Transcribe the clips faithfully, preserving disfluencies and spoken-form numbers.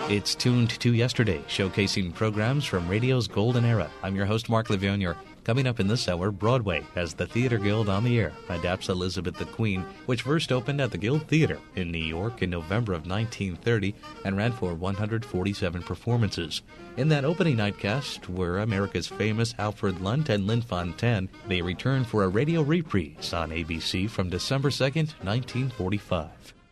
It's Tuned to Yesterday, showcasing programs from radio's golden era. I'm your host, Mark Levonier. Coming up in this hour, Broadway has the Theater Guild on the Air adapts Elizabeth the Queen, which first opened at the Guild Theater in New York in November of nineteen thirty and ran for one hundred forty-seven performances. In that opening night cast were America's famous Alfred Lunt and Lynn Fontanne. They returned for a radio reprise on A B C from December second, nineteen forty-five.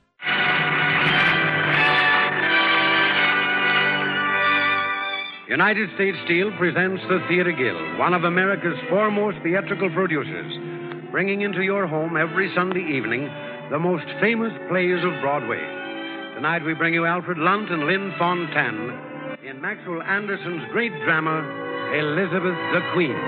United States Steel presents the Theater Guild, one of America's foremost theatrical producers, bringing into your home every Sunday evening the most famous plays of Broadway. Tonight we bring you Alfred Lunt and Lynn Fontanne in Maxwell Anderson's great drama, Elizabeth the Queen.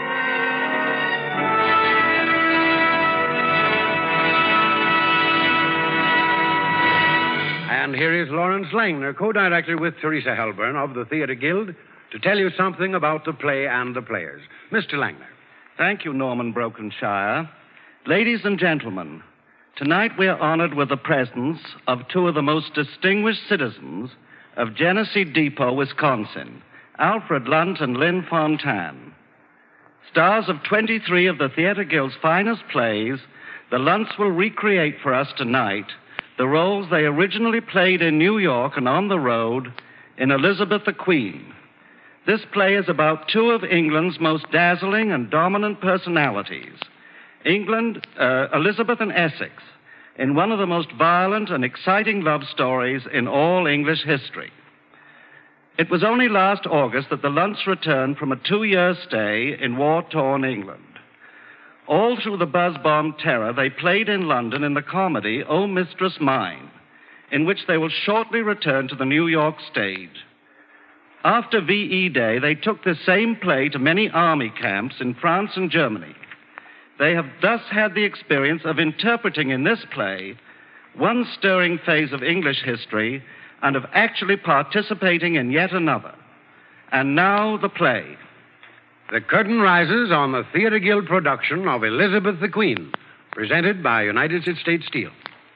And here is Lawrence Langner, co-director with Teresa Helburn of the Theater Guild, to tell you something about the play and the players. Mister Langner. Thank you, Norman Brokenshire. Ladies and gentlemen, tonight we are honored with the presence of two of the most distinguished citizens of Genesee Depot, Wisconsin, Alfred Lunt and Lynn Fontanne. Stars of twenty-three of the Theater Guild's finest plays, the Lunts will recreate for us tonight the roles they originally played in New York and on the road in Elizabeth the Queen. This play is about two of England's most dazzling and dominant personalities, England, uh, Elizabeth and Essex, in one of the most violent and exciting love stories in all English history. It was only last August that the Lunts returned from a two-year stay in war-torn England. All through the buzz-bomb terror, they played in London in the comedy, O Mistress Mine, in which they will shortly return to the New York stage. After V E Day, they took this same play to many army camps in France and Germany. They have thus had the experience of interpreting in this play one stirring phase of English history and of actually participating in yet another. And now the play. The curtain rises on the Theater Guild production of Elizabeth the Queen, presented by United States Steel.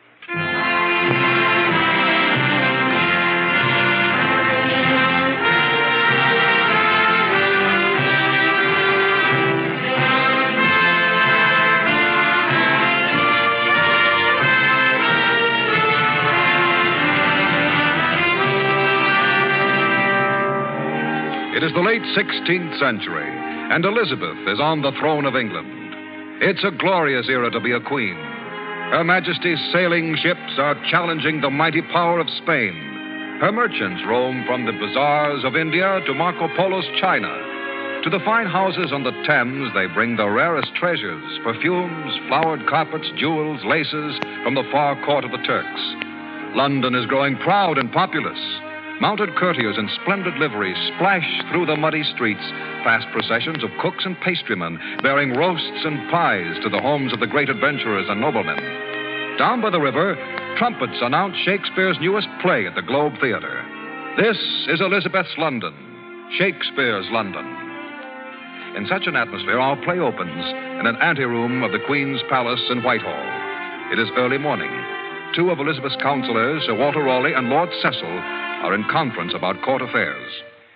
It is the late sixteenth century, and Elizabeth is on the throne of England. It's a glorious era to be a queen. Her Majesty's sailing ships are challenging the mighty power of Spain. Her merchants roam from the bazaars of India to Marco Polo's China. To the fine houses on the Thames, they bring the rarest treasures, perfumes, flowered carpets, jewels, laces from the far court of the Turks. London is growing proud and populous. Mounted courtiers in splendid liveries splash through the muddy streets, fast processions of cooks and pastrymen bearing roasts and pies to the homes of the great adventurers and noblemen. Down by the river, trumpets announce Shakespeare's newest play at the Globe Theatre. This is Elizabeth's London, Shakespeare's London. In such an atmosphere, our play opens in an anteroom of the Queen's Palace in Whitehall. It is early morning. Two of Elizabeth's counselors, Sir Walter Raleigh and Lord Cecil, are in conference about court affairs.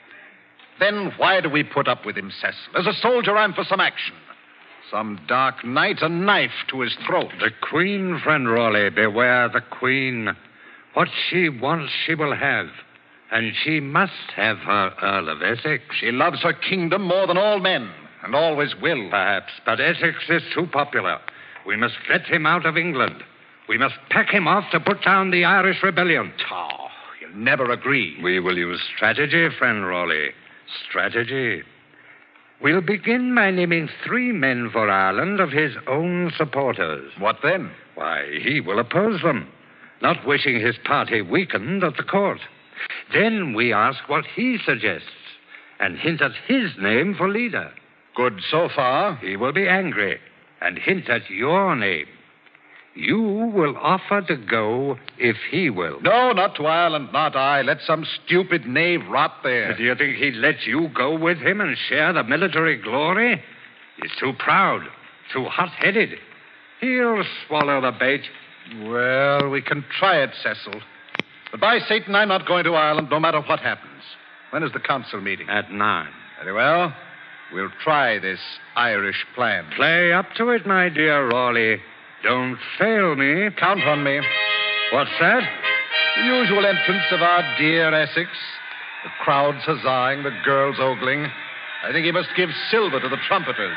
Then why do we put up with him, Cecil? As a soldier, I'm for some action. Some dark night, a knife to his throat. The Queen, friend Raleigh, beware the Queen. What she wants, she will have. And she must have her Earl of Essex. She loves her kingdom more than all men, and always will. Perhaps, but Essex is too popular. We must get him out of England. We must pack him off to put down the Irish rebellion. Oh, you'll never agree. We will use strategy, friend Raleigh. Strategy. We'll begin by naming three men for Ireland of his own supporters. What then? Why, he will oppose them, not wishing his party weakened at the court. Then we ask what he suggests and hint at his name for leader. Good so far. He will be angry and hint at your name. You will offer to go if he will. No, not to Ireland, not I. Let some stupid knave rot there. But do you think he'd let you go with him and share the military glory? He's too proud, too hot-headed. He'll swallow the bait. Well, we can try it, Cecil. But by Satan, I'm not going to Ireland no matter what happens. When is the council meeting? At nine. Very well. We'll try this Irish plan. Play up to it, my dear Raleigh. Don't fail me. Count on me. What's that? The usual entrance of our dear Essex. The crowds huzzahing, the girls ogling. I think he must give silver to the trumpeters.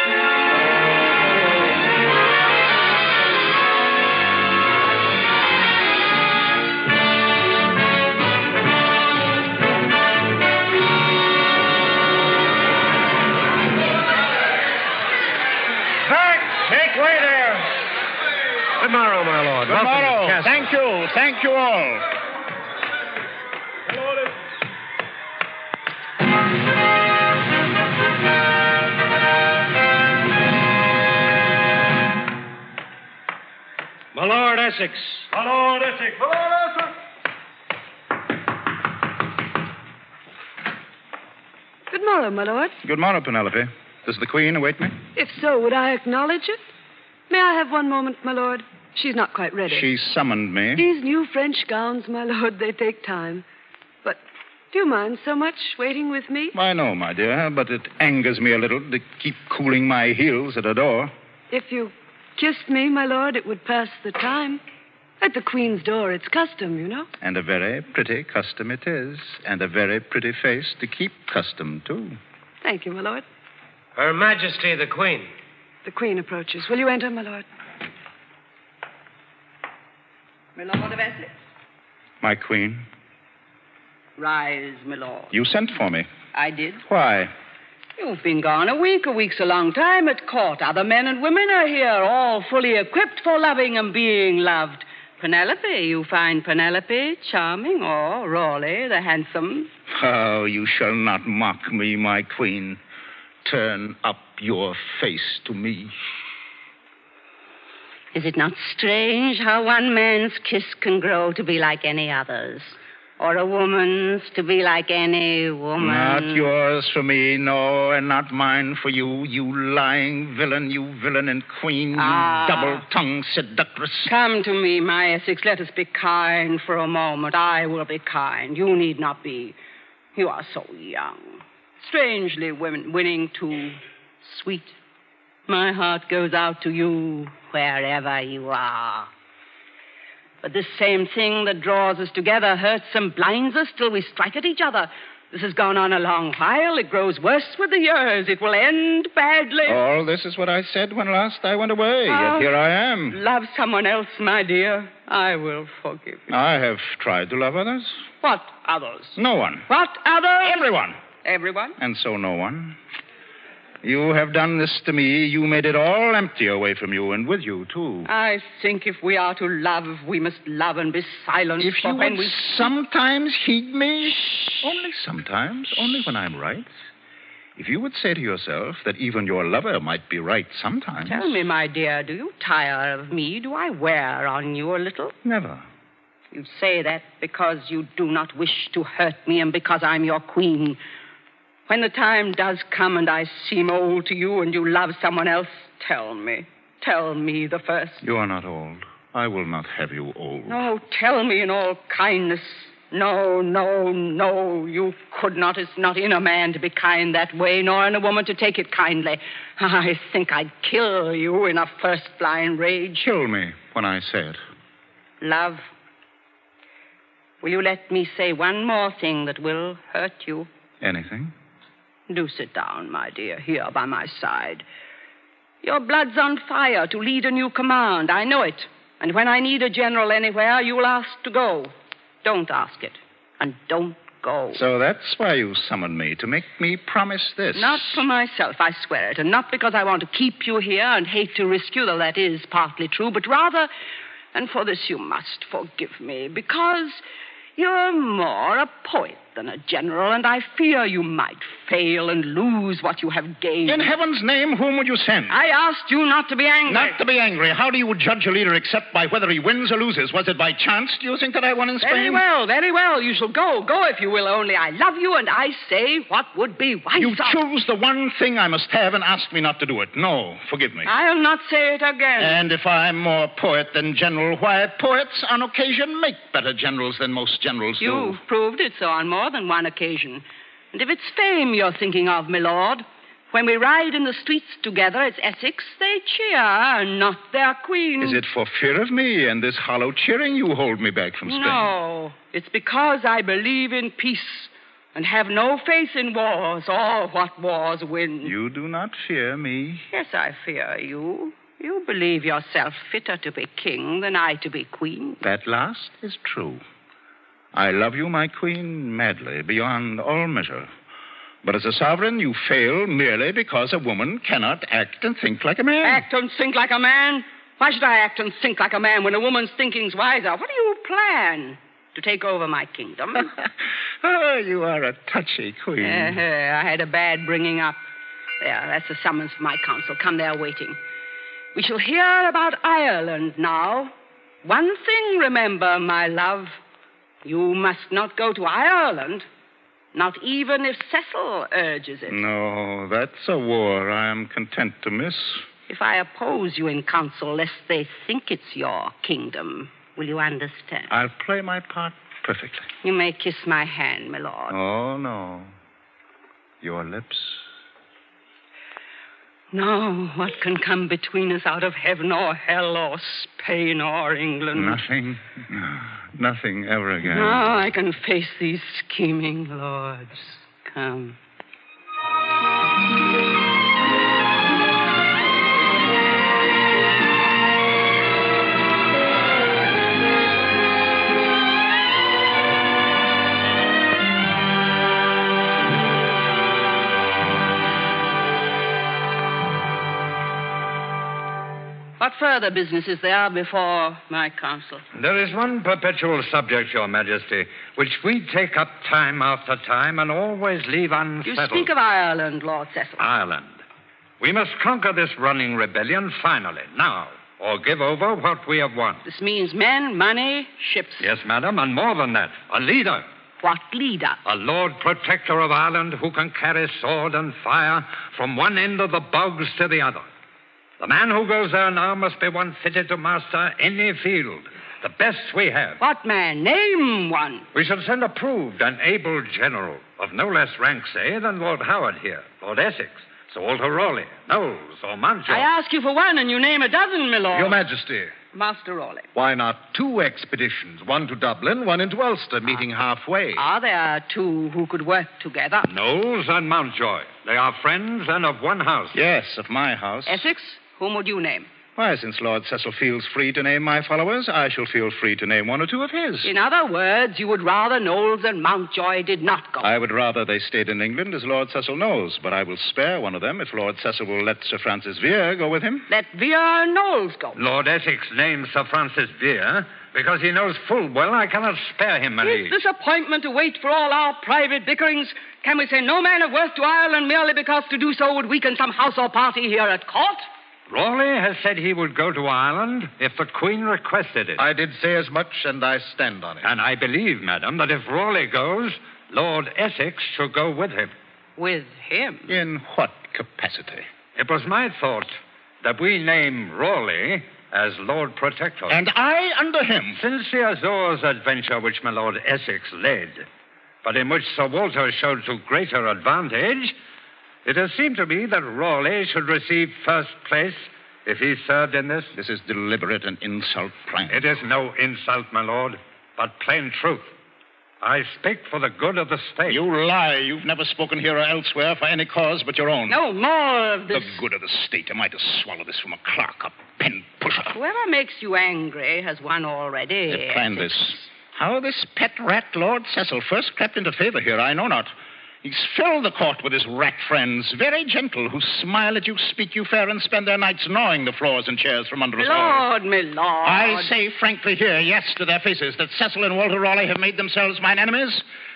Make way there. Good morrow, my lord. Good morrow. Thank you. Thank you all. My Lord Essex. My Lord Essex. My Lord Essex. Good morrow, my lord. Good morrow, Penelope. Does the Queen await me? If so, would I acknowledge it? May I have one moment, my lord? She's not quite ready. She summoned me. These new French gowns, my lord, they take time. But do you mind so much waiting with me? Why, no, my dear, but it angers me a little to keep cooling my heels at a door. If you kissed me, my lord, it would pass the time. At the Queen's door, it's custom, you know. And a very pretty custom it is. And a very pretty face to keep custom, too. Thank you, my lord. Her Majesty the Queen. The Queen approaches. Will you enter, my lord? My Lord of Essex. My Queen. Rise, my lord. You sent for me. I did. Why? You've been gone a week. A week's a long time at court. Other men and women are here, all fully equipped for loving and being loved. Penelope, you find Penelope charming, or Raleigh the handsome? Oh, you shall not mock me, my Queen. Turn up your face to me. Is it not strange how one man's kiss can grow to be like any other's? Or a woman's to be like any woman? Not yours for me, no, and not mine for you, you lying villain, you villain and queen, ah. you double-tongued seductress. Come to me, my Essex. Let us be kind for a moment. I will be kind. You need not be. You are so young. Strangely win- winning, too. Sweet. My heart goes out to you wherever you are. But this same thing that draws us together hurts and blinds us till we strike at each other. This has gone on a long while. It grows worse with the years. It will end badly. All this is what I said when last I went away. Oh, Yet here I am. Love someone else, my dear. I will forgive you. I have tried to love others. What others? No one. What others? Everyone. Everyone? And so no one. You have done this to me. You made it all empty away from you, and with you, too. I think if we are to love, we must love and be silent. If for you when would we... sometimes heed me, only sometimes, only when I'm right. If you would say to yourself that even your lover might be right sometimes. Tell me, my dear, do you tire of me? Do I wear on you a little? Never. You say that because you do not wish to hurt me and because I'm your queen. When the time does come and I seem old to you and you love someone else, tell me. Tell me the first. You are not old. I will not have you old. No, tell me in all kindness. No, no, no, you could not. It's not in a man to be kind that way, nor in a woman to take it kindly. I think I'd kill you in a first blind rage. Kill me when I say it. Love, will you let me say one more thing that will hurt you? Anything? Do sit down, my dear, here by my side. Your blood's on fire to lead a new command. I know it. And when I need a general anywhere, you'll ask to go. Don't ask it. And don't go. So that's why you summoned me, to make me promise this. Not for myself, I swear it. And not because I want to keep you here and hate to risk you, though that is partly true, but rather, and for this you must forgive me, because you're more a poet than a general, and I fear you might fail and lose what you have gained. In heaven's name, whom would you send? I asked you not to be angry. Not to be angry. How do you judge a leader except by whether he wins or loses? Was it by chance, do you think, that I won in Spain? Very well, very well. You shall go. Go if you will, only I love you, and I say what would be wiser. You choose the one thing I must have and ask me not to do it. No, forgive me. I'll not say it again. And if I'm more poet than general, why, poets on occasion make better generals than most generals do. You've proved it so on more than one occasion. And if it's fame you're thinking of, my lord, when we ride in the streets together, it's Essex they cheer, not their queen. Is it for fear of me and this hollow cheering you hold me back from Spain? No, it's because I believe in peace and have no faith in wars or what wars win. You do not fear me. Yes, I fear you. You believe yourself fitter to be king than I to be queen. That last is true. I love you, my queen, madly, beyond all measure. But as a sovereign, you fail merely because a woman cannot act and think like a man. Act and think like a man? Why should I act and think like a man when a woman's thinking's wiser? What do you plan? To take over my kingdom? Oh, you are a touchy queen. Uh, I had a bad bringing up. There, that's the summons for my council. Come, they're waiting. We shall hear about Ireland now. One thing remember, my love. You must not go to Ireland, not even if Cecil urges it. No, that's a war I am content to miss. If I oppose you in council, lest they think it's your kingdom, will you understand? I'll play my part perfectly. You may kiss my hand, my lord. Oh, no. Your lips. No, what can come between us out of heaven or hell or Spain or England? Nothing. Nothing ever again. Now I can face these scheming lords. Come. What further business is there before my council? There is one perpetual subject, Your Majesty, which we take up time after time and always leave unsettled. You speak of Ireland, Lord Cecil. Ireland. We must conquer this running rebellion finally, now, or give over what we have won. This means men, money, ships. Yes, madam, and more than that, a leader. What leader? A Lord Protector of Ireland who can carry sword and fire from one end of the bogs to the other. The man who goes there now must be one fitted to master any field, the best we have. What man? Name one. We shall send a proved and able general of no less rank, say, than Lord Howard here, Lord Essex, Sir Walter Raleigh, Knowles, or Mountjoy. I ask you for one, and you name a dozen, my lord. Your Majesty. Master Raleigh. Why not two expeditions? One to Dublin, one into Ulster, meeting halfway. Are there two who could work together? Knowles and Mountjoy. They are friends and of one house. Yes, of my house. Essex? Whom would you name? Why, since Lord Cecil feels free to name my followers, I shall feel free to name one or two of his. In other words, you would rather Knowles and Mountjoy did not go. I would rather they stayed in England, as Lord Cecil knows, but I will spare one of them if Lord Cecil will let Sir Francis Vere go with him. Let Vere and Knowles go. Lord Essex names Sir Francis Vere because he knows full well I cannot spare him a Is this appointment to wait for all our private bickerings? Can we say no man of worth to Ireland merely because to do so would weaken some house or party here at court? Raleigh has said he would go to Ireland if the Queen requested it. I did say as much, and I stand on it. And I believe, madam, that if Raleigh goes, Lord Essex shall go with him. With him? In what capacity? It was my thought that we name Raleigh as Lord Protector. And I under him. Since the Azores adventure which my Lord Essex led, but in which Sir Walter showed to greater advantage, it has seemed to me that Raleigh should receive first place if he served in this. This is deliberate and insult planned. It is no insult, my lord, but plain truth. I speak for the good of the state. You lie. You've never spoken here or elsewhere for any cause but your own. No more of this. The good of the state. Am I to swallow this from a clerk, a pen pusher? Whoever makes you angry has won already. They planned this. How this pet rat, Lord Cecil, first crept into favor here, I know not. He's filled the court with his rat friends, very gentle, who smile at you, speak you fair, and spend their nights gnawing the floors and chairs from under us all. Lord, my lord. I say frankly here, yes, to their faces, that Cecil and Walter Raleigh have made themselves mine enemies,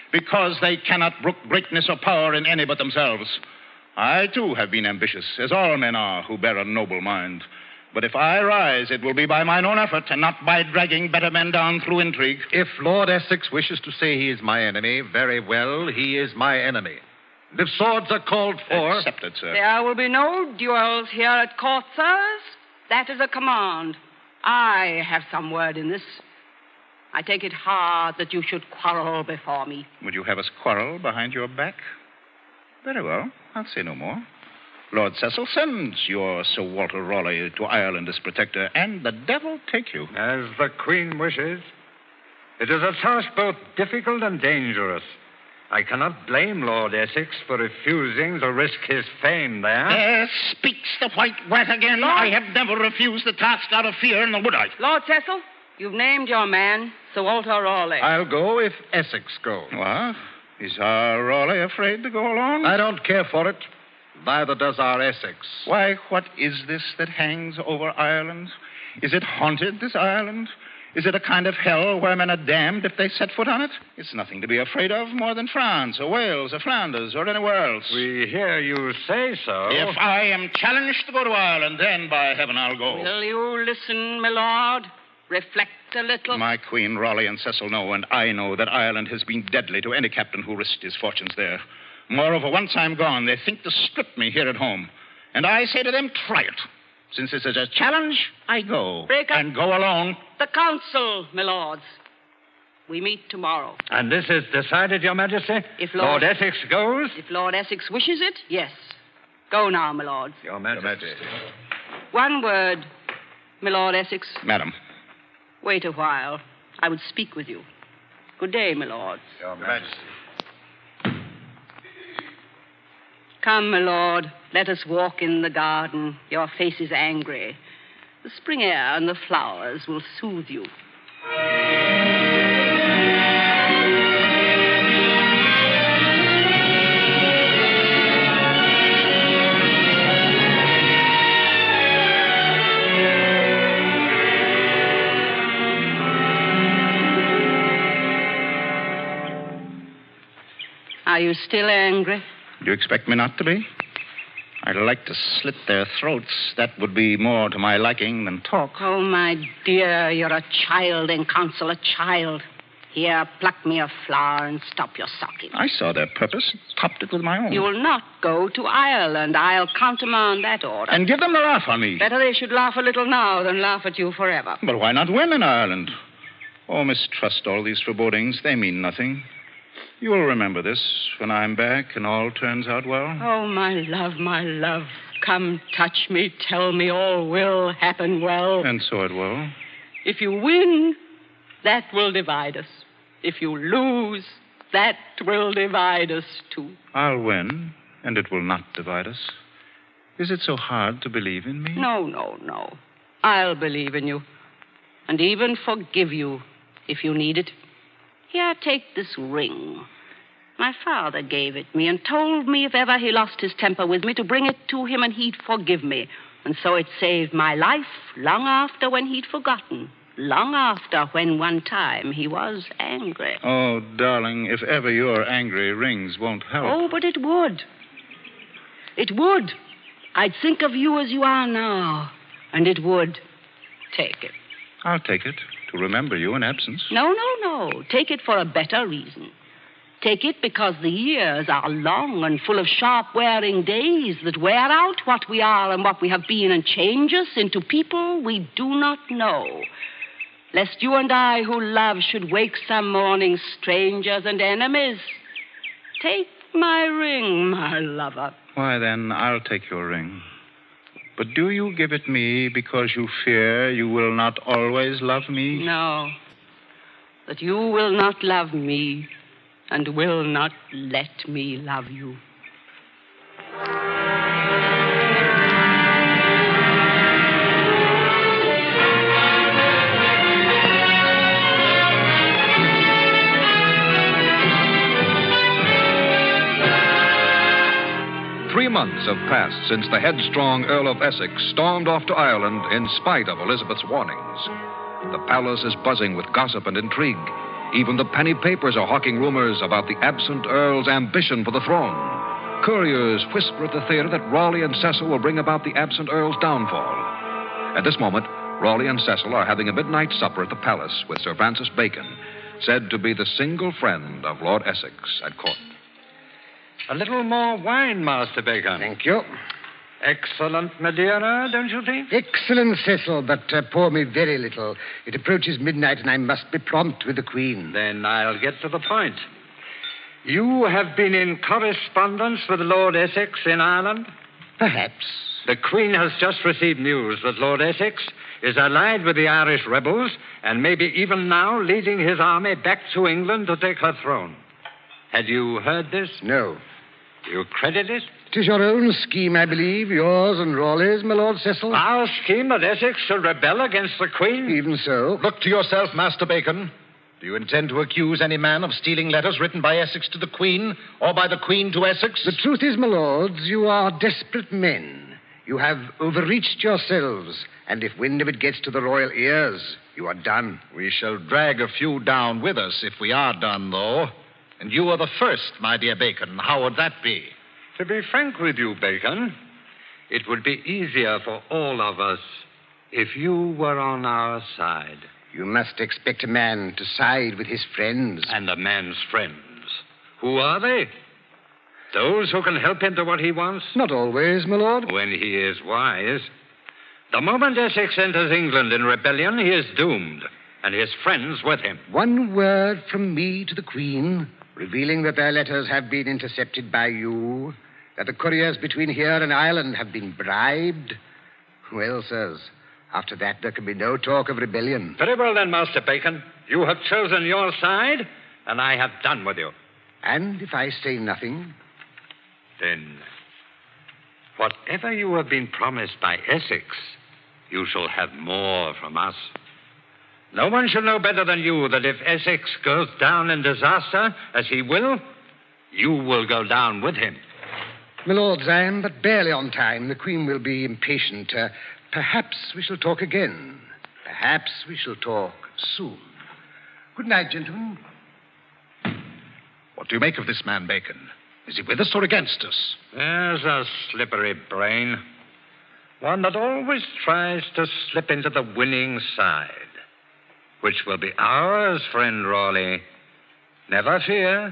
because they cannot brook greatness or power in any but themselves. I, too, have been ambitious, as all men are who bear a noble mind. But if I rise, it will be by mine own effort and not by dragging better men down through intrigue. If Lord Essex wishes to say he is my enemy, very well, he is my enemy. And if swords are called for... Accepted, sir. There will be no duels here at court, sirs. That is a command. I have some word in this. I take it hard that you should quarrel before me. Would you have us quarrel behind your back? Very well. I'll say no more. Lord Cecil sends your Sir Walter Raleigh to Ireland as protector, and the devil take you. As the Queen wishes. It is a task both difficult and dangerous. I cannot blame Lord Essex for refusing to risk his fame there. There speaks the white rat again. Lord... I have never refused the task out of fear, nor would I. Lord Cecil, you've named your man, Sir Walter Raleigh. I'll go if Essex goes. What? Is our Raleigh afraid to go along? I don't care for it. Neither does our Essex. Why, what is this that hangs over Ireland? Is it haunted, this Ireland? Is it a kind of hell where men are damned if they set foot on it? It's nothing to be afraid of more than France or Wales or Flanders or anywhere else. We hear you say so. If I am challenged to go to Ireland, then, by heaven, I'll go. Will you listen, my lord? Reflect a little. My Queen, Raleigh, and Cecil know, and I know that Ireland has been deadly to any captain who risked his fortunes there. Moreover, once I'm gone, they think to strip me here at home. And I say to them, try it. Since this is a challenge, I go. Break up. And go alone. The council, my lords. We meet tomorrow. And this is decided, Your Majesty? If Lord... Lord Essex goes? If Lord Essex wishes it, yes. Go now, my lords. Your Majesty. Your Majesty. One word, my Lord Essex. Madam. Wait a while. I would speak with you. Good day, my lords. Your Majesty. Come, my lord, let us walk in the garden. Your face is angry. The spring air and the flowers will soothe you. Are you still angry? Do you expect me not to be? I'd like to slit their throats. That would be more to my liking than talk. Oh, my dear, you're a child in council, a child. Here, pluck me a flower and stop your sulking. I saw their purpose, topped it with my own. You will not go to Ireland. I'll countermand that order. And give them the laugh on me. Better they should laugh a little now than laugh at you forever. But why not win in Ireland? Oh, mistrust all these forebodings. They mean nothing. You will remember this when I'm back and all turns out well. Oh, my love, my love. Come, touch me, tell me all will happen well. And so it will. If you win, that will divide us. If you lose, that will divide us, too. I'll win, and it will not divide us. Is it so hard to believe in me? No, no, no. I'll believe in you, and even forgive you if you need it. Here, take this ring. My father gave it me and told me if ever he lost his temper with me to bring it to him and he'd forgive me. And so it saved my life long after when he'd forgotten. Long after when one time he was angry. Oh, darling, if ever you're angry, rings won't help. Oh, but it would. It would. I'd think of you as you are now, and it would. Take it. I'll take it. To remember you in absence. No, no, no. Take it for a better reason. Take it because the years are long and full of sharp wearing days that wear out what we are and what we have been and change us into people we do not know. Lest you and I who love should wake some morning strangers and enemies. Take my ring, my lover. Why, then, I'll take your ring. But do you give it me because you fear you will not always love me? No. That you will not love me and will not let me love you. Three months have passed since the headstrong Earl of Essex stormed off to Ireland in spite of Elizabeth's warnings. The palace is buzzing with gossip and intrigue. Even the penny papers are hawking rumors about the absent Earl's ambition for the throne. Couriers whisper at the theater that Raleigh and Cecil will bring about the absent Earl's downfall. At this moment, Raleigh and Cecil are having a midnight supper at the palace with Sir Francis Bacon, said to be the single friend of Lord Essex at court. A little more wine, Master Bacon. Thank you. Excellent Madeira, don't you think? Excellent, Cecil, but uh, pour me very little. It approaches midnight and I must be prompt with the Queen. Then I'll get to the point. You have been in correspondence with Lord Essex in Ireland? Perhaps. The Queen has just received news that Lord Essex is allied with the Irish rebels and maybe even now leading his army back to England to take her throne. Had you heard this? No. Do you credit it? It is your own scheme, I believe, yours and Raleigh's, my Lord Cecil. Our scheme that Essex should rebel against the Queen? Even so. Look to yourself, Master Bacon. Do you intend to accuse any man of stealing letters written by Essex to the Queen or by the Queen to Essex? The truth is, my lords, you are desperate men. You have overreached yourselves, and if wind of it gets to the royal ears, you are done. We shall drag a few down with us if we are done, though. And you are the first, my dear Bacon. How would that be? To be frank with you, Bacon, it would be easier for all of us if you were on our side. You must expect a man to side with his friends. And a man's friends. Who are they? Those who can help him to what he wants? Not always, my lord. When he is wise. The moment Essex enters England in rebellion, he is doomed, and his friends with him. One word from me to the Queen, revealing that their letters have been intercepted by you, that the couriers between here and Ireland have been bribed. Well, sirs, after that there can be no talk of rebellion. Very well then, Master Bacon. You have chosen your side, and I have done with you. And if I say nothing? Then, whatever you have been promised by Essex, you shall have more from us. No one shall know better than you that if Essex goes down in disaster, as he will, you will go down with him. My lords, I am but barely on time. The Queen will be impatient. Uh, perhaps we shall talk again. Perhaps we shall talk soon. Good night, gentlemen. What do you make of this man, Bacon? Is he with us or against us? There's a slippery brain. One that always tries to slip into the winning side. Which will be ours, friend Raleigh. Never fear.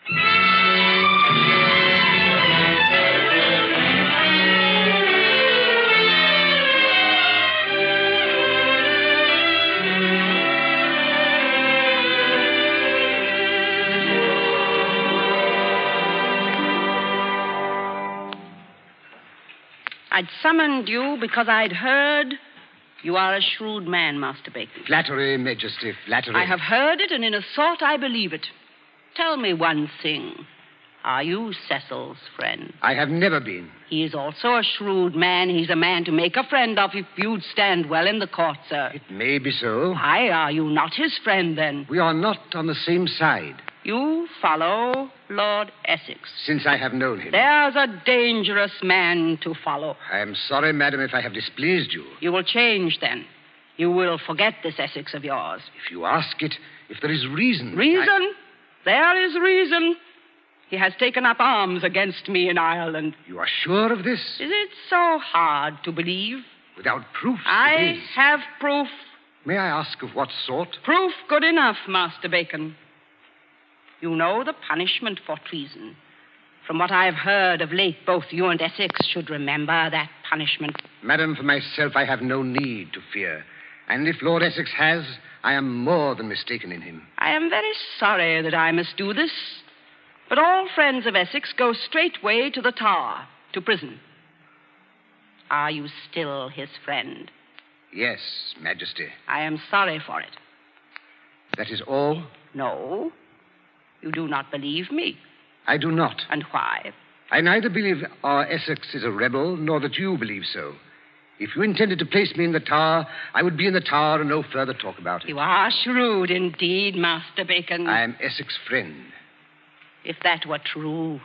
I'd summoned you because I'd heard you are a shrewd man, Master Bacon. Flattery, Majesty, flattery. I have heard it, and in a sort I believe it. Tell me one thing. Are you Cecil's friend? I have never been. He is also a shrewd man. He's a man to make a friend of if you'd stand well in the court, sir. It may be so. Why are you not his friend, then? We are not on the same side. You follow Lord Essex. Since I have known him. There's a dangerous man to follow. I am sorry, madam, if I have displeased you. You will change, then. You will forget this Essex of yours. If you ask it, if there is reason... Reason? I... There is reason. He has taken up arms against me in Ireland. You are sure of this? Is it so hard to believe? Without proof, I it is. have proof. May I ask of what sort? Proof good enough, Master Bacon. You know the punishment for treason. From what I have heard of late, both you and Essex should remember that punishment. Madam, for myself, I have no need to fear. And if Lord Essex has, I am more than mistaken in him. I am very sorry that I must do this. But all friends of Essex go straightway to the Tower, to prison. Are you still his friend? Yes, Majesty. I am sorry for it. That is all? No. You do not believe me. I do not. And why? I neither believe our Essex is a rebel, nor that you believe so. If you intended to place me in the Tower, I would be in the Tower and no further talk about it. You are shrewd indeed, Master Bacon. I am Essex' friend. If that were true,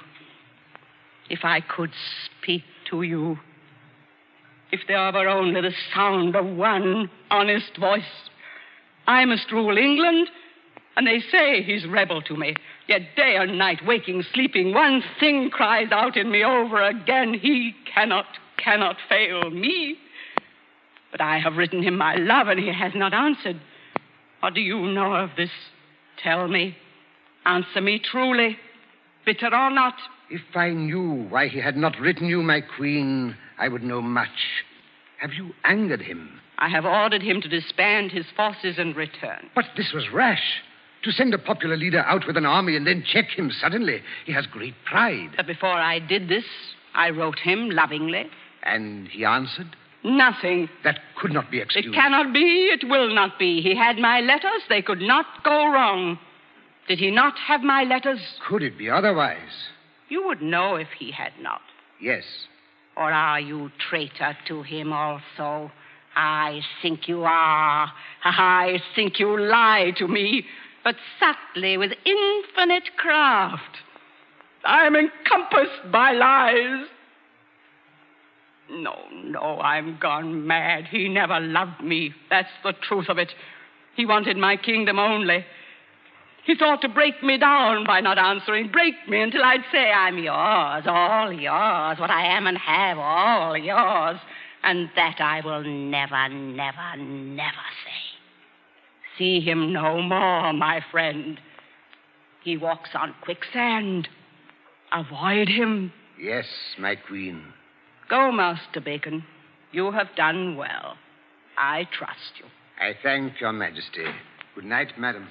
if I could speak to you, if there were only the sound of one honest voice, I must rule England, And they say he's rebel to me. Yet day and night, waking, sleeping, one thing cries out in me over again. He cannot, cannot fail me. But I have written him my love, and he has not answered. What do you know of this? Tell me. Answer me truly. Bitter or not. If I knew why he had not written you, my queen, I would know much. Have you angered him? I have ordered him to disband his forces and return. But this was rash. To send a popular leader out with an army and then check him suddenly. He has great pride. But before I did this, I wrote him lovingly. And he answered? Nothing. That could not be excused. It cannot be. It will not be. He had my letters. They could not go wrong. Did he not have my letters? Could it be otherwise? You would know if he had not. Yes. Or are you traitor to him also? I think you are. I think you lie to me, but subtly with infinite craft. I am encompassed by lies. No, no, I'm gone mad. He never loved me. That's the truth of it. He wanted my kingdom only. He thought to break me down by not answering, break me until I'd say I'm yours, all yours, what I am and have, all yours. And that I will never, never, never say. See him no more, my friend. He walks on quicksand. Avoid him. Yes, my queen. Go, Master Bacon. You have done well. I trust you. I thank your majesty. Good night, madam.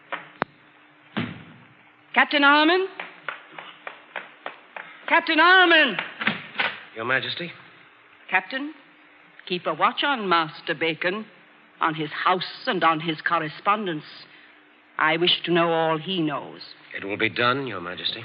Captain Armand? Captain Armand! Your Majesty? Captain, keep a watch on Master Bacon, on his house and on his correspondence. I wish to know all he knows. It will be done, Your Majesty.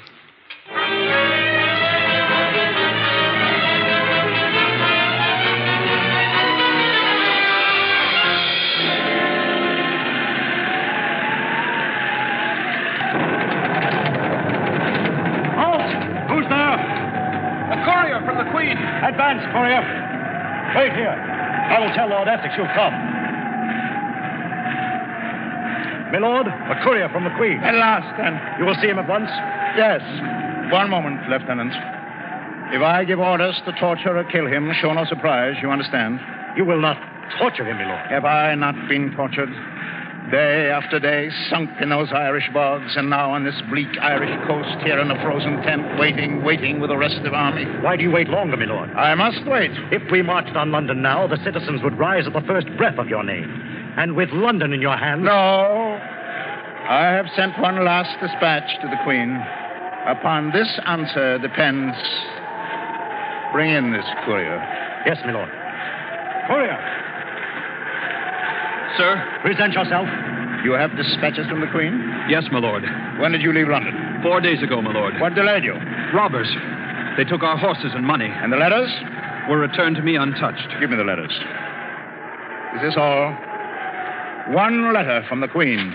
From the Queen. Advance, courier. Wait here. I will tell Lord Essex you've come. My lord, a courier from the Queen. At last, then. You will see him at once? Yes. One moment, Lieutenant. If I give orders to torture or kill him, show no surprise, you understand? You will not torture him, my lord. Have I not been tortured? Day after day, sunk in those Irish bogs, and now on this bleak Irish coast, here in a frozen tent, waiting, waiting with the rest of the army. Why do you wait longer, my lord? I must wait. If we marched on London now, the citizens would rise at the first breath of your name. And with London in your hands... No. I have sent one last dispatch to the Queen. Upon this answer depends... Bring in this courier. Yes, my lord. Courier! Sir? Present yourself. You have dispatches from the Queen? Yes, my lord. When did you leave London? Four days ago, my lord. What delayed you? Robbers. They took our horses and money. And the letters? Were returned to me untouched. Give me the letters. Is this all? One letter from the Queen.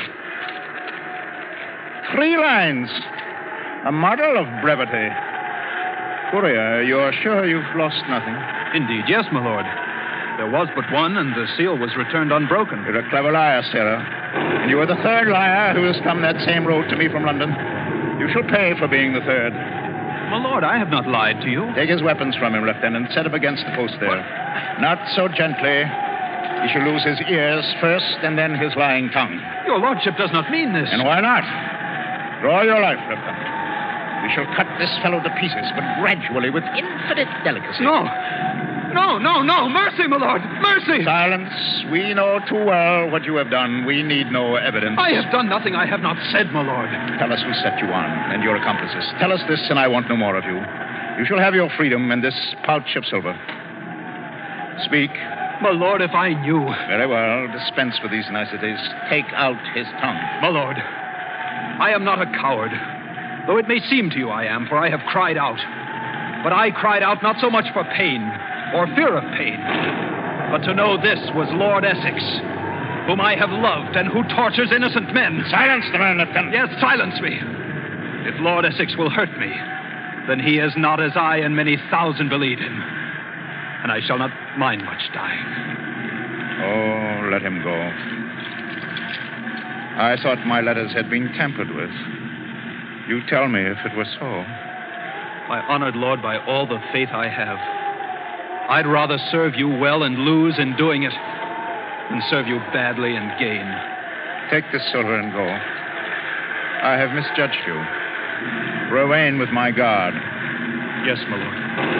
Three lines. A model of brevity. Courier, you are sure you've lost nothing? Indeed, yes, my lord. There was but one, and the seal was returned unbroken. You're a clever liar, Sarah. And you are the third liar who has come that same road to me from London. You shall pay for being the third. My lord, I have not lied to you. Take his weapons from him, Lieutenant. Set him against the post there. What? Not so gently. He shall lose his ears first, and then his lying tongue. Your lordship does not mean this. And why not? Draw your life, Lieutenant. We shall cut this fellow to pieces, but gradually, with infinite delicacy. No. No, no, no. Mercy, my lord. Mercy. Silence. We know too well what you have done. We need no evidence. I have done nothing I have not said, my lord. Tell us who set you on and your accomplices. Tell us this, and I want no more of you. You shall have your freedom and this pouch of silver. Speak. My lord, if I knew... Very well. Dispense with these niceties. Take out his tongue. My lord, I am not a coward. Though it may seem to you I am, for I have cried out. But I cried out not so much for pain or fear of pain, but to know this was Lord Essex, whom I have loved and who tortures innocent men. Silence the man, Lieutenant. Yes, silence me. If Lord Essex will hurt me, then he is not as I and many thousand believe him. And I shall not mind much dying. Oh, let him go. I thought my letters had been tampered with. You tell me if it were so. My honored lord, by all the faith I have, I'd rather serve you well and lose in doing it than serve you badly and gain. Take this silver and go. I have misjudged you. Remain with my guard. Yes, my lord.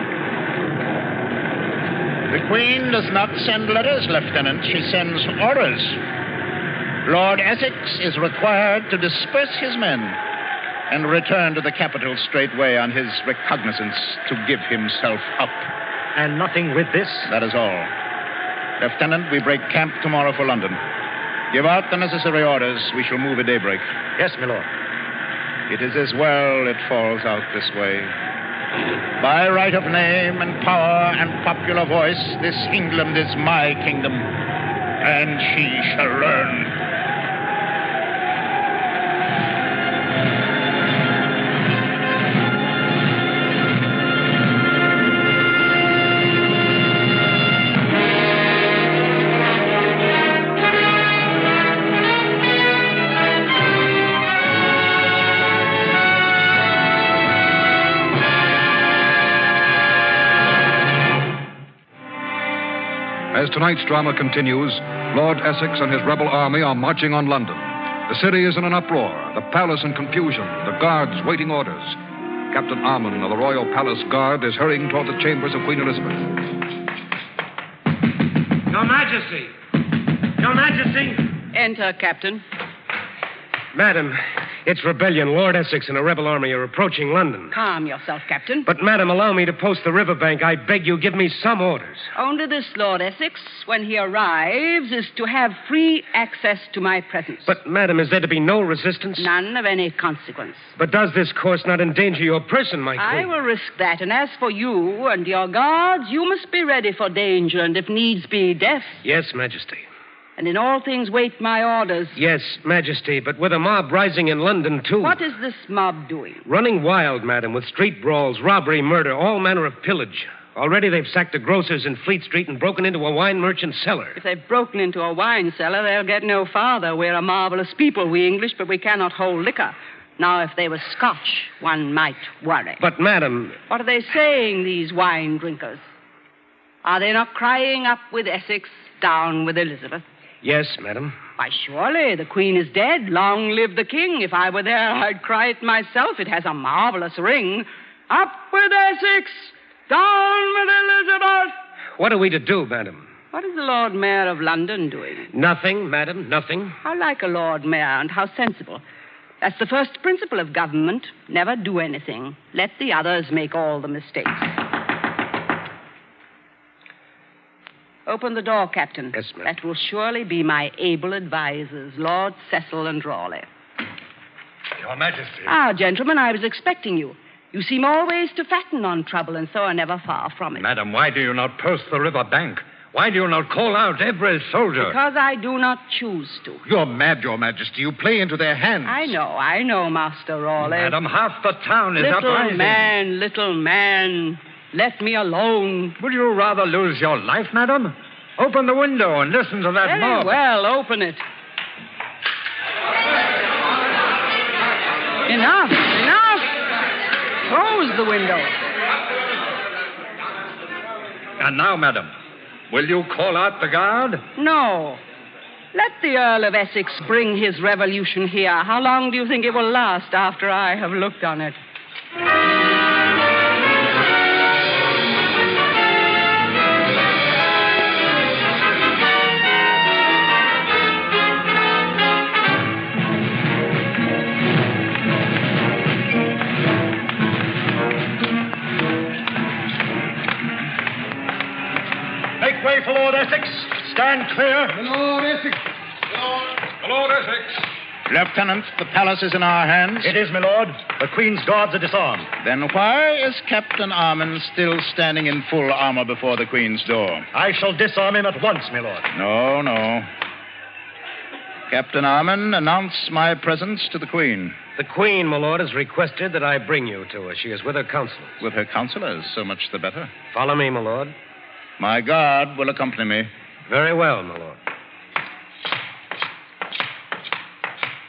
The Queen does not send letters, Lieutenant. She sends orders. Lord Essex is required to disperse his men and return to the capital straightway on his recognizance to give himself up. And nothing with this? That is all. Lieutenant, we break camp tomorrow for London. Give out the necessary orders. We shall move at daybreak. Yes, my lord. It is as well it falls out this way. By right of name and power and popular voice, this England is my kingdom, and she shall learn. As tonight's drama continues, Lord Essex and his rebel army are marching on London. The city is in an uproar, the palace in confusion, the guards waiting orders. Captain Armand of the Royal Palace Guard is hurrying toward the chambers of Queen Elizabeth. Your Majesty! Your Majesty! Enter, Captain. Madam, it's rebellion. Lord Essex and a rebel army are approaching London. Calm yourself, Captain. But, madam, allow me to post the riverbank. I beg you, give me some orders. Only this, Lord Essex, when he arrives, is to have free access to my presence. But, madam, is there to be no resistance? None of any consequence. But does this course not endanger your person, my I queen? will risk that, and as for you and your guards, you must be ready for danger, and if needs be, death. Yes, Majesty. And in all things wait my orders. Yes, Majesty, but with a mob rising in London, too. What is this mob doing? Running wild, madam, with street brawls, robbery, murder, all manner of pillage. Already they've sacked a grocer's in Fleet Street and broken into a wine merchant's cellar. If they've broken into a wine cellar, they'll get no farther. We're a marvelous people, we English, but we cannot hold liquor. Now, if they were Scotch, one might worry. But, madam... What are they saying, these wine drinkers? Are they not crying up with Essex, down with Elizabeth? Yes, madam. Why, surely, the Queen is dead. Long live the King. If I were there, I'd cry it myself. It has a marvelous ring. Up with Essex! Down with Elizabeth! What are we to do, madam? What is the Lord Mayor of London doing? Nothing, madam, nothing. How like a Lord Mayor, and how sensible. That's the first principle of government. Never do anything. Let the others make all the mistakes. Open the door, Captain. Yes, ma'am. That will surely be my able advisers, Lord Cecil and Raleigh. Your Majesty. Ah, gentlemen, I was expecting you. You seem always to fatten on trouble, and so are never far from it. Madam, why do you not post the river bank? Why do you not call out every soldier? Because I do not choose to. You're mad, Your Majesty. You play into their hands. I know, I know, Master Raleigh. Madam, half the town is little uprising. man, little man, let me alone. Would you rather lose your life, madam? Open the window and listen to that Very mob. well, open it. Enough, enough. Close the window. And now, madam, will you call out the guard? No. Let the Earl of Essex bring his revolution here. How long do you think it will last after I have looked on it? Make way for Lord Essex. Stand clear. Lord Essex. Lord Essex. Lieutenant, the palace is in our hands. It is, my lord. The Queen's guards are disarmed. Then why is Captain Armand still standing in full armor before the Queen's door? I shall disarm him at once, my lord. No, no. Captain Armand, announce my presence to the Queen. The Queen, my lord, has requested that I bring you to her. She is with her counselors. With her counselors, so much the better. Follow me, my lord. My guard will accompany me. Very well, my lord.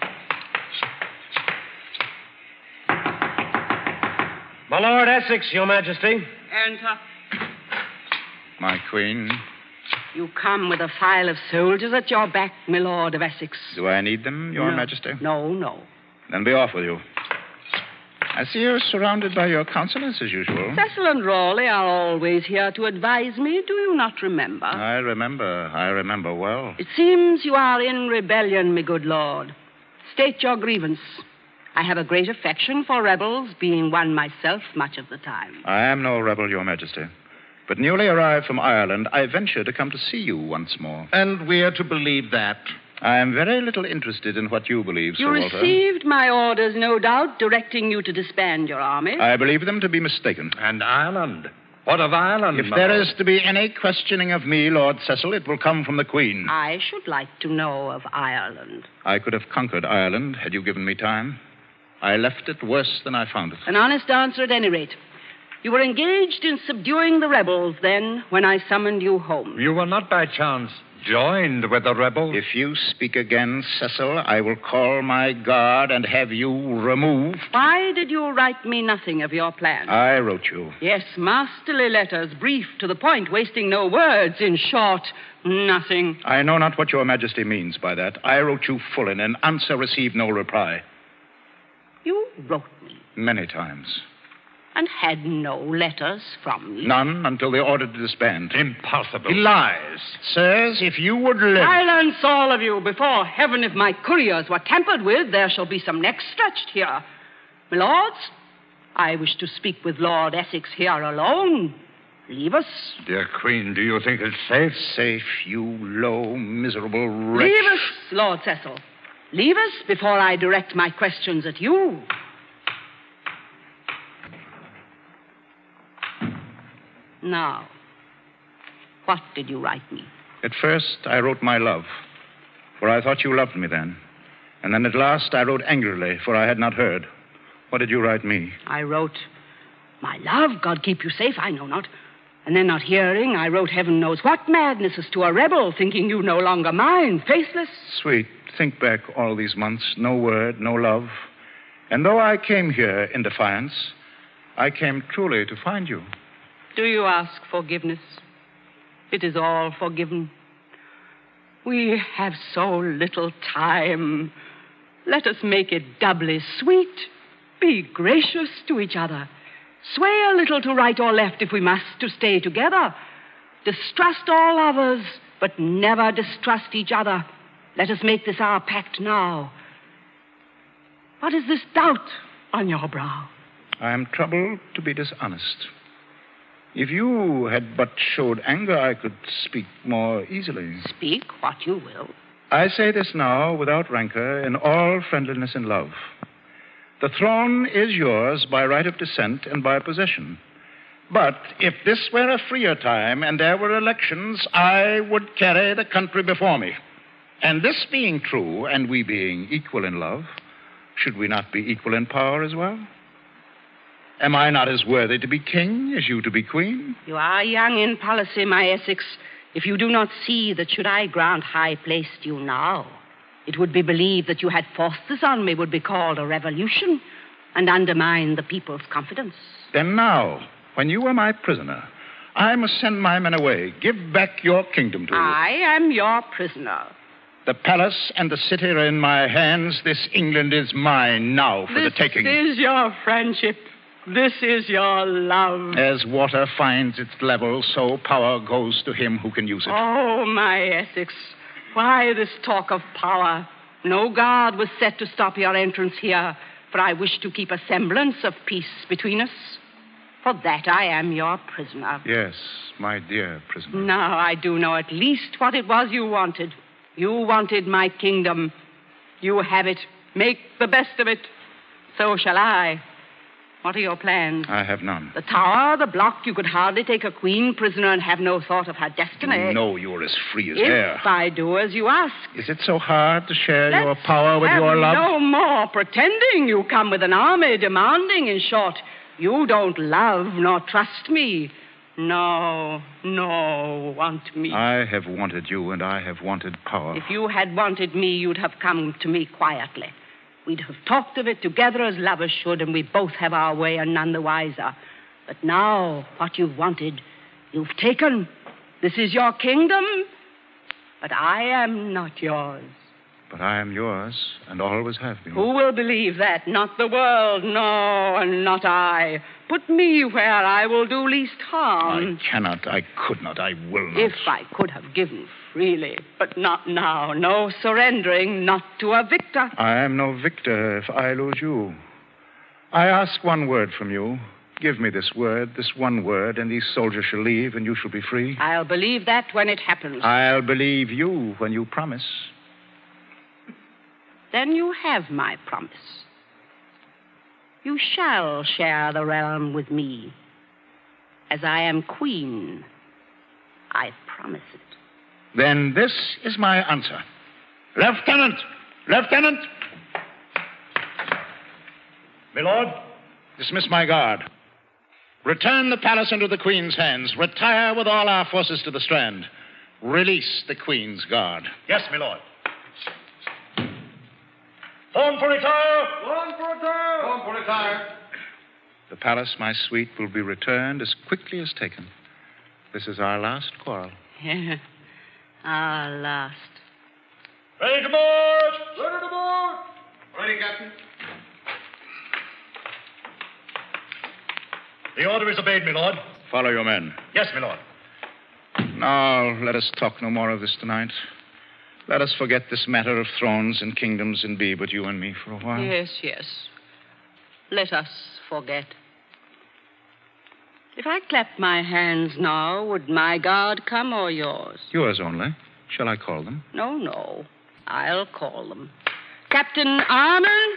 My Lord Essex, Your Majesty. Enter. My queen. You come with a file of soldiers at your back, my Lord of Essex. Do I need them, Your no. Majesty? No, no. Then be off with you. I see you're surrounded by your counselors as usual. Cecil and Raleigh are always here to advise me. Do you not remember? I remember. I remember well. It seems you are in rebellion, my good lord. State your grievance. I have a great affection for rebels, being one myself much of the time. I am no rebel, Your Majesty. But newly arrived from Ireland, I venture to come to see you once more. And we're to believe that. I am very little interested in what you believe, You Sir Walter. received my orders, no doubt, directing you to disband your army. I believe them to be mistaken. And Ireland? What of Ireland, If my there lord? is to be any questioning of me, Lord Cecil, it will come from the Queen. I should like to know of Ireland. I could have conquered Ireland had you given me time. I left it worse than I found it. An honest answer at any rate. You were engaged in subduing the rebels then when I summoned you home. You were not by chance joined with the rebels? If you speak again, Cecil, I will call my guard and have you removed. Why did you write me nothing of your plan? I wrote you. Yes, masterly letters, brief, to the point, wasting no words. In short, nothing. I know not what your majesty means by that. I wrote you full, and an answer received no reply. You wrote me Many times. and had no letters from me. None until the order to disband. Impossible. He lies. Sirs, if you would live... Silence, all of you. Before heaven, if my couriers were tampered with, there shall be some necks stretched here. My lords, I wish to speak with Lord Essex here alone. Leave us. Dear Queen, do you think it's safe? Safe, you low, miserable wretch. Leave us, Lord Cecil. Leave us before I direct my questions at you. Now, what did you write me? At first, I wrote my love, for I thought you loved me then. And then at last, I wrote angrily, for I had not heard. What did you write me? I wrote, my love, God keep you safe, I know not. And then, not hearing, I wrote heaven knows what madnesses to a rebel, thinking you no longer mine, faithless. Sweet, think back all these months. No word, no love. And though I came here in defiance, I came truly to find you. Do you ask forgiveness? It is all forgiven. We have so little time. Let us make it doubly sweet. Be gracious to each other. Sway a little to right or left if we must to stay together. Distrust all others, but never distrust each other. Let us make this our pact now. What is this doubt on your brow? I am troubled to be dishonest. If you had but showed anger, I could speak more easily. Speak what you will. I say this now without rancor, in all friendliness and love. The throne is yours by right of descent and by possession. But if this were a freer time and there were elections, I would carry the country before me. And this being true, and we being equal in love, should we not be equal in power as well? Am I not as worthy to be king as you to be queen? You are young in policy, my Essex. If you do not see that should I grant high place to you now, it would be believed that you had forced this on me would be called a revolution and undermine the people's confidence. Then now, when you are my prisoner, I must send my men away. Give back your kingdom to you. I am your prisoner. The palace and the city are in my hands. This England is mine now for this the taking. This is your friendship. This is your love. As water finds its level, so power goes to him who can use it. Oh, my Essex, why this talk of power? No guard was set to stop your entrance here, for I wish to keep a semblance of peace between us. For that I am your prisoner. Yes, my dear prisoner. Now I do know at least what it was you wanted. You wanted my kingdom. You have it. Make the best of it. So shall I. What are your plans? I have none. The tower, the block, you could hardly take a queen prisoner and have no thought of her destiny. No, you're as free as if air. If I do as you ask. Is it so hard to share Let's your power with have your love? No more pretending. You come with an army demanding, in short, you don't love nor trust me. No, no, want me. I have wanted you, and I have wanted power. If you had wanted me, you'd have come to me quietly. We'd have talked of it together as lovers should, and we both have our way and none the wiser. But now, what you've wanted, you've taken. This is your kingdom, but I am not yours. But I am yours, and always have been. Who will believe that? Not the world, no, and not I. Put me where I will do least harm. I cannot, I could not, I will not. If I could have given freely, but not now. No surrendering, not to a victor. I am no victor if I lose you. I ask one word from you. Give me this word, this one word, and these soldiers shall leave, and you shall be free. I'll believe that when it happens. I'll believe you when you promise. Then you have my promise. You shall share the realm with me. As I am queen, I promise it. Then this is my answer. Lieutenant! Lieutenant! My lord? Dismiss my guard. Return the palace into the Queen's hands. Retire with all our forces to the Strand. Release the Queen's guard. Yes, my lord. Form for retire! Form for retire! Form for retire! The palace, my sweet, will be returned as quickly as taken. This is our last quarrel. Yeah. Our last. Ready to march! Ready to march! Ready, Captain. The order is obeyed, my lord. Follow your men. Yes, my lord. Now, let us talk no more of this tonight. Let us forget this matter of thrones and kingdoms and be but you and me for a while. Yes, yes. Let us forget. If I clapped my hands now, would my guard come or yours? Yours only. Shall I call them? No, no. I'll call them. Captain Armand?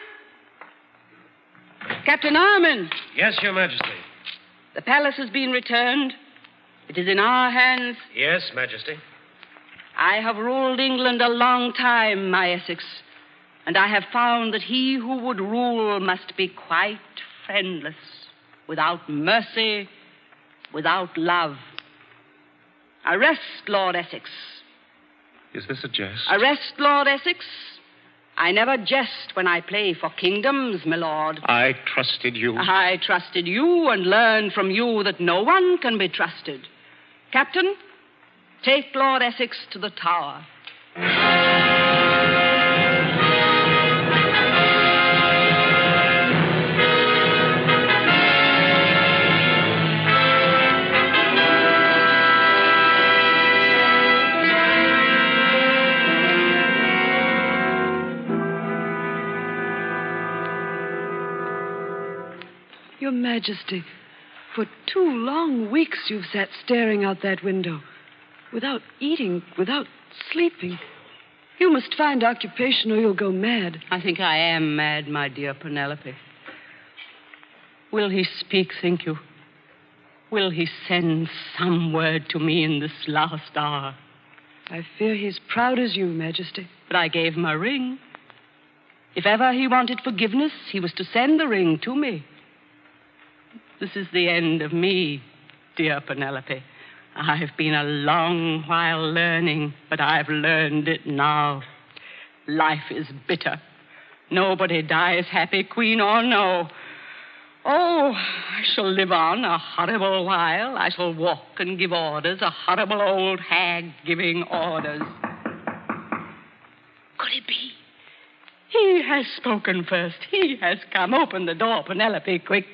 Captain Armand! Yes, Your Majesty. The palace has been returned. It is in our hands. Yes, Majesty. I have ruled England a long time, my Essex, and I have found that he who would rule must be quite friendless, without mercy, without love. Arrest Lord Essex. Is this a jest? Arrest Lord Essex. I never jest when I play for kingdoms, my lord. I trusted you. I trusted you and learned from you that no one can be trusted. Captain, take Lord Essex to the Tower. Your Majesty, for two long weeks you've sat staring out that window, without eating, without sleeping. You must find occupation or you'll go mad. I think I am mad, my dear Penelope. Will he speak, think you? Will he send some word to me in this last hour? I fear he's proud as you, Majesty. But I gave him a ring. If ever he wanted forgiveness, he was to send the ring to me. This is the end of me, dear Penelope. I've been a long while learning, but I've learned it now. Life is bitter. Nobody dies happy, queen or no. Oh, I shall live on a horrible while. I shall walk and give orders, a horrible old hag giving orders. Could it be? He has spoken first. He has come. Open the door, Penelope, quick.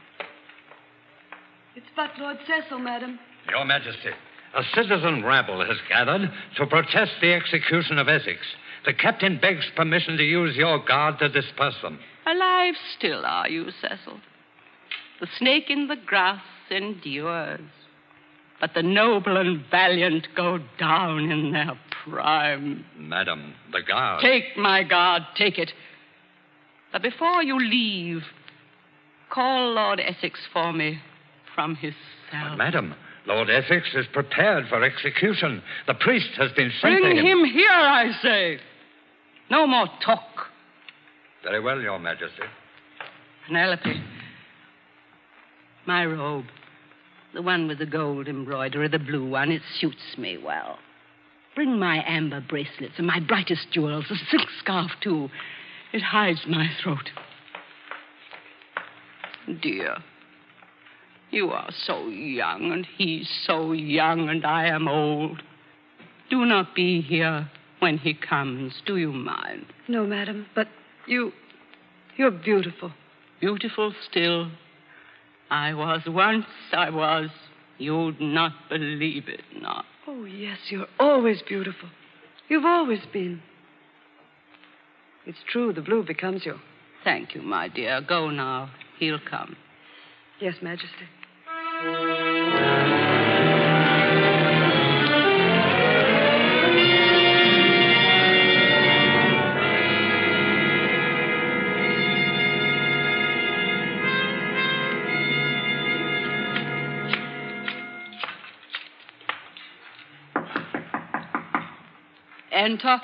It's but Lord Cecil, madam. Your Majesty, a citizen rabble has gathered to protest the execution of Essex. The captain begs permission to use your guard to disperse them. Alive still are you, Cecil. The snake in the grass endures, but the noble and valiant go down in their prime. Madam, the guard... Take my guard, take it. But before you leave, call Lord Essex for me from his cell. But, madam, Lord Essex is prepared for execution. The priest has been sent Bring to him. him here, I say. No more talk. Very well, Your Majesty. Penelope, my robe, the one with the gold embroidery, the blue one, it suits me well. Bring my amber bracelets and my brightest jewels, a silk scarf, too. It hides my throat. Dear, you are so young, and he's so young, and I am old. Do not be here when he comes. Do you mind? No, madam, but you... you're beautiful. Beautiful still. I was once, I was. You'd not believe it, not. Oh, yes, you're always beautiful. You've always been. It's true, the blue becomes you. Thank you, my dear. Go now. He'll come. Yes, Majesty. Enter.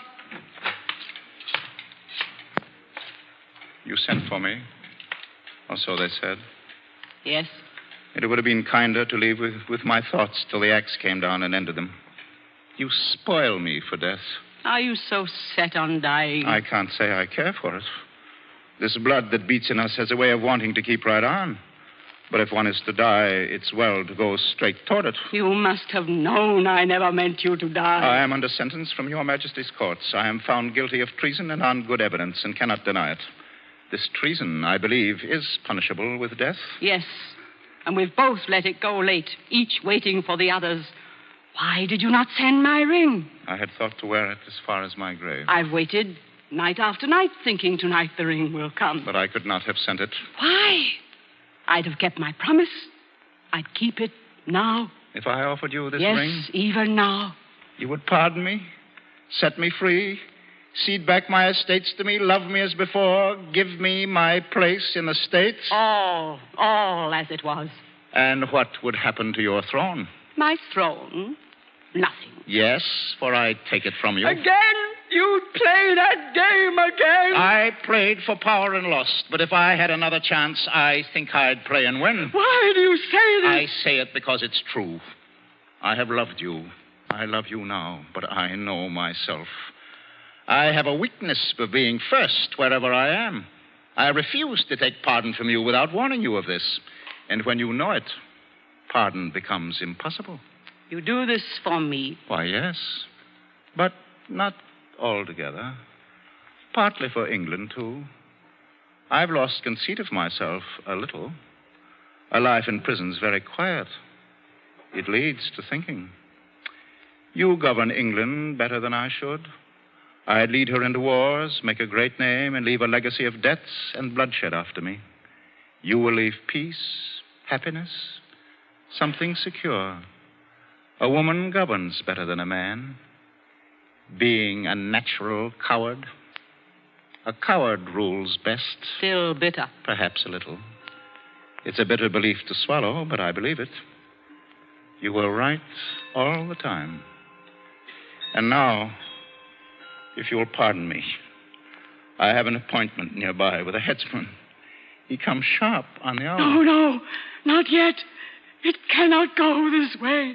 You sent for me, or so they said. Yes. It would have been kinder to leave with, with my thoughts till the axe came down and ended them. You spoil me for death. Are you so set on dying? I can't say I care for it. This blood that beats in us has a way of wanting to keep right on. But if one is to die, it's well to go straight toward it. You must have known I never meant you to die. I am under sentence from your Majesty's courts. I am found guilty of treason and on good evidence and cannot deny it. This treason, I believe, is punishable with death. Yes, and we've both let it go late, each waiting for the others. Why did you not send my ring? I had thought to wear it as far as my grave. I've waited night after night, thinking tonight the ring will come. But I could not have sent it. Why? I'd have kept my promise. I'd keep it now. If I offered you this yes, ring? Yes, even now. You would pardon me, set me free, cede back my estates to me, love me as before, give me my place in the state? All, all as it was. And what would happen to your throne? My throne? Nothing. Yes, for I take it from you. Again? You'd play that game again? I played for power and lost, but if I had another chance, I think I'd play and win. Why do you say this? I say it because it's true. I have loved you. I love you now, but I know myself. I have a weakness for being first wherever I am. I refuse to take pardon from you without warning you of this. And when you know it, pardon becomes impossible. You do this for me? Why, yes. But not altogether. Partly for England, too. I've lost conceit of myself a little. A life in prison's very quiet. It leads to thinking. You govern England better than I should. I'd lead her into wars, make a great name, and leave a legacy of debts and bloodshed after me. You will leave peace, happiness, something secure. A woman governs better than a man. Being a natural coward. A coward rules best. Still bitter. Perhaps a little. It's a bitter belief to swallow, but I believe it. You were right all the time. And now, if you'll pardon me, I have an appointment nearby with a headsman. He comes sharp on the hour. No, no, not yet. It cannot go this way.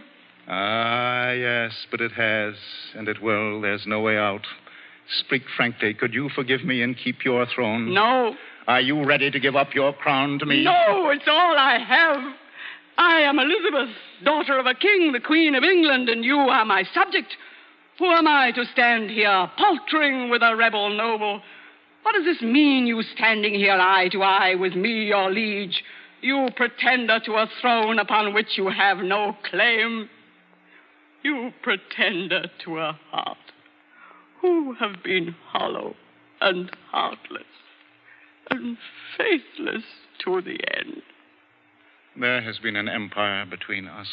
Ah, yes, but it has, and it will. There's no way out. Speak frankly. Could you forgive me and keep your throne? No. Are you ready to give up your crown to me? No, it's all I have. I am Elizabeth, daughter of a king, the Queen of England, and you are my subject. Who am I to stand here, paltering with a rebel noble? What does this mean, you standing here eye to eye with me, your liege? You pretender to a throne upon which you have no claim. You pretender to a heart who have been hollow and heartless and faithless to the end. There has been an empire between us.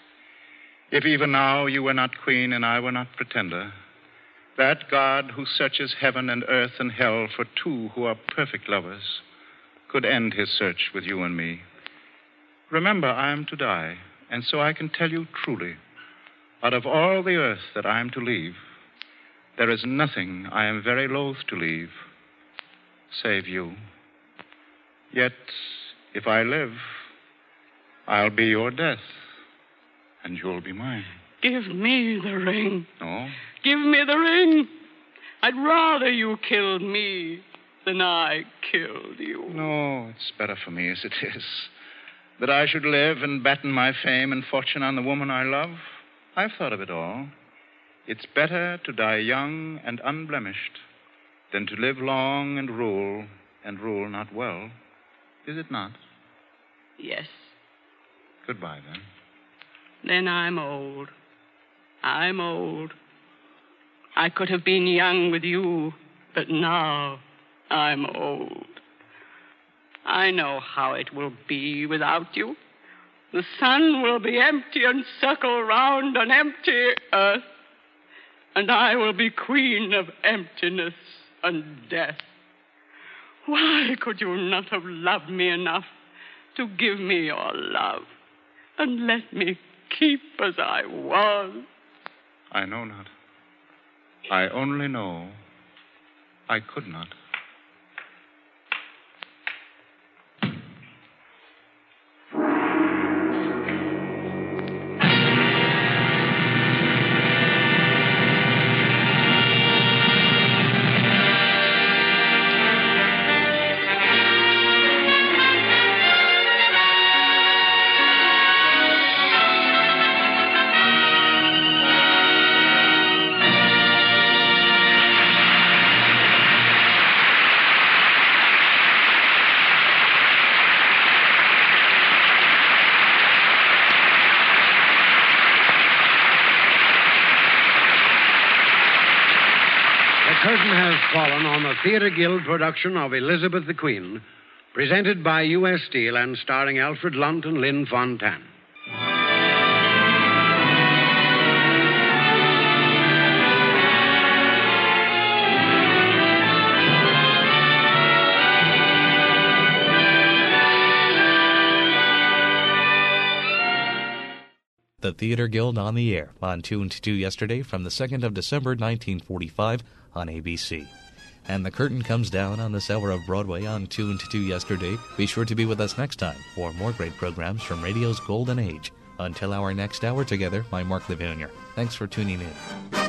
If even now you were not queen and I were not pretender, that God who searches heaven and earth and hell for two who are perfect lovers could end his search with you and me. Remember, I am to die, and so I can tell you truly, out of all the earth that I am to leave, there is nothing I am very loath to leave, save you. Yet, if I live, I'll be your death, and you'll be mine. Give me the ring. No? Give me the ring. I'd rather you killed me. then I killed you. No, it's better for me as it is. That I should live and batten my fame and fortune on the woman I love. I've thought of it all. It's better to die young and unblemished than to live long and rule, and rule not well. Is it not? Yes. Goodbye, then. Then I'm old. I'm old. I could have been young with you, but now I'm old. I know how it will be without you. The sun will be empty and circle round an empty earth, and I will be queen of emptiness and death. Why could you not have loved me enough to give me your love and let me keep as I was? I know not. I only know I could not. The curtain has fallen on the Theatre Guild production of Elizabeth the Queen, presented by U S Steel and starring Alfred Lunt and Lynn Fontanne. The Theatre Guild on the Air, on two and two yesterday from the second of December nineteen forty-five on A B C. And the curtain comes down on this hour of Broadway on two and two yesterday. Be sure to be with us next time for more great programs from radio's golden age. Until our next hour together, I'm Mark Levonier. Thanks for tuning in.